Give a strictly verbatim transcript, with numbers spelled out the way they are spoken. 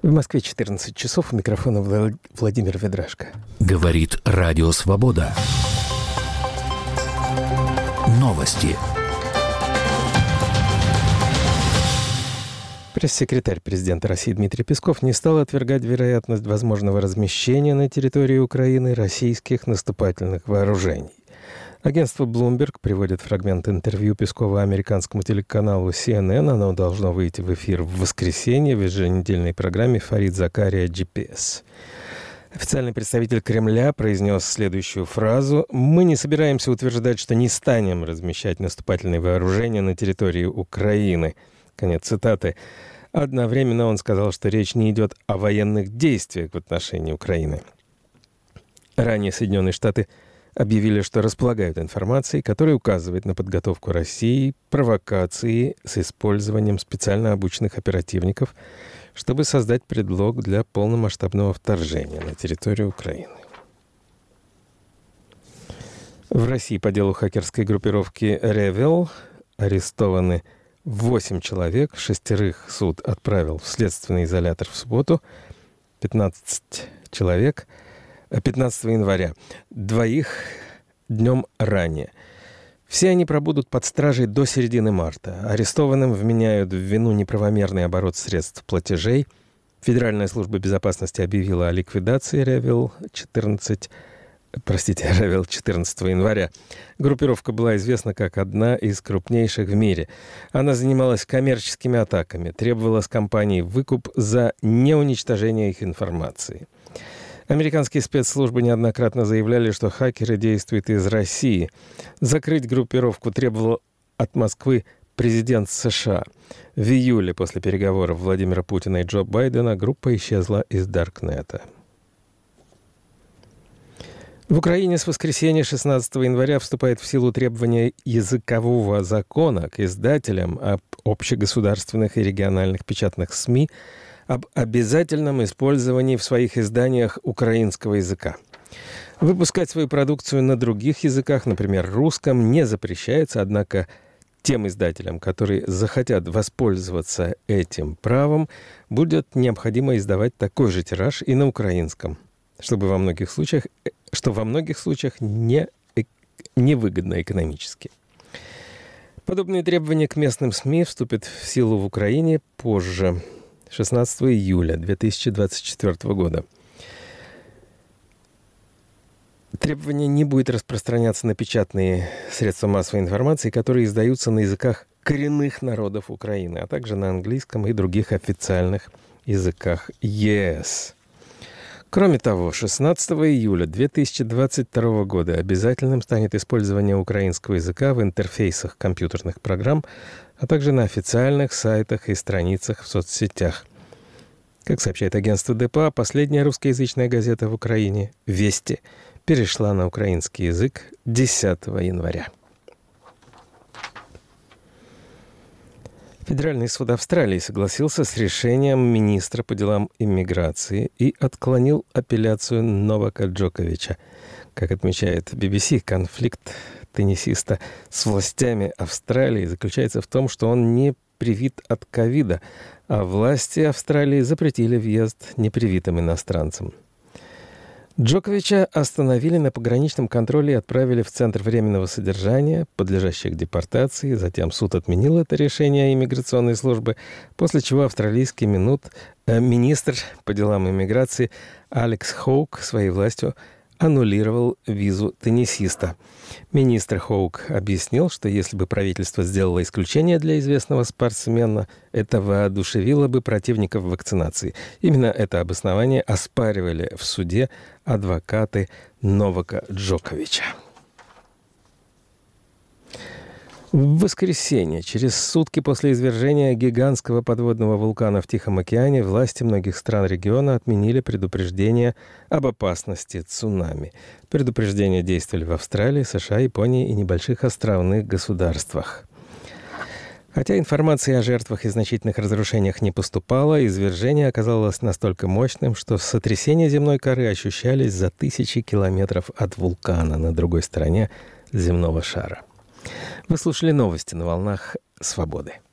В Москве четырнадцать часов, у микрофона Влад... Владимир Ведрашко. Говорит Радио Свобода. Новости. Пресс-секретарь президента России Дмитрий Песков не стал отвергать вероятность возможного размещения на территории Украины российских наступательных вооружений. Агентство Bloomberg приводит фрагмент интервью Пескова американскому телеканалу си эн эн. Оно должно выйти в эфир в воскресенье в еженедельной программе «Фарид Закария джи пи эс». Официальный представитель Кремля произнес следующую фразу: «Мы не собираемся утверждать, что не станем размещать наступательные вооружения на территории Украины». Конец цитаты. Одновременно он сказал, что речь не идет о военных действиях в отношении Украины. Ранее Соединенные Штаты объявили, что располагают информацией, которая указывает на подготовку России провокации с использованием специально обученных оперативников, чтобы создать предлог для полномасштабного вторжения на территорию Украины. В России по делу хакерской группировки «Ревел» арестованы восемь человек, шестерых суд отправил в следственный изолятор в субботу, пятнадцать человек пятнадцатого января, двоих днем ранее. Все они пробудут под стражей до середины марта. Арестованным вменяют в вину неправомерный оборот средств платежей. Федеральная служба безопасности объявила о ликвидации Ревел четырнадцать, простите, Ревел четырнадцатого января. Группировка была известна как одна из крупнейших в мире. Она занималась коммерческими атаками, требовала с компаний выкуп за неуничтожение их информации. Американские спецслужбы неоднократно заявляли, что хакеры действуют из России. Закрыть группировку требовал от Москвы президент США. В июле после переговоров Владимира Путина и Джо Байдена группа исчезла из Даркнета. В Украине с воскресенья шестнадцатого января вступает в силу требование языкового закона к издателям об общегосударственных и региональных печатных СМИ об обязательном использовании в своих изданиях украинского языка. Выпускать свою продукцию на других языках, например, русском, не запрещается, однако тем издателям, которые захотят воспользоваться этим правом, будет необходимо издавать такой же тираж и на украинском, чтобы во многих случаях, что во многих случаях не, невыгодно экономически. Подобные требования к местным СМИ вступят в силу в Украине позже, шестнадцатого июля две тысячи двадцать четвёртого года. Требование не будет распространяться на печатные средства массовой информации, которые издаются на языках коренных народов Украины, а также на английском и других официальных языках ЕС. Кроме того, шестнадцатого июля две тысячи двадцать второго года обязательным станет использование украинского языка в интерфейсах компьютерных программ, а также на официальных сайтах и страницах в соцсетях. Как сообщает агентство ДПА, последняя русскоязычная газета в Украине «Вести» перешла на украинский язык десятого января. Федеральный суд Австралии согласился с решением министра по делам иммиграции и отклонил апелляцию Новака Джоковича. Как отмечает би би си, конфликт теннисиста с властями Австралии заключается в том, что он не привит от ковида, а власти Австралии запретили въезд непривитым иностранцам. Джоковича остановили на пограничном контроле и отправили в Центр временного содержания, подлежащий к депортации. Затем суд отменил это решение иммиграционной службы, после чего австралийский минут, э, министр по делам иммиграции Алекс Хоук своей властью аннулировал визу теннисиста. Министр Хоук объяснил, что если бы правительство сделало исключение для известного спортсмена, это воодушевило бы противников вакцинации. Именно это обоснование оспаривали в суде адвокаты Новака Джоковича. В воскресенье, через сутки после извержения гигантского подводного вулкана в Тихом океане, власти многих стран региона отменили предупреждение об опасности цунами. Предупреждения действовали в Австралии, США, Японии и небольших островных государствах. Хотя информации о жертвах и значительных разрушениях не поступало, извержение оказалось настолько мощным, что сотрясения земной коры ощущались за тысячи километров от вулкана на другой стороне земного шара. Вы слушали новости на волнах «Свободы».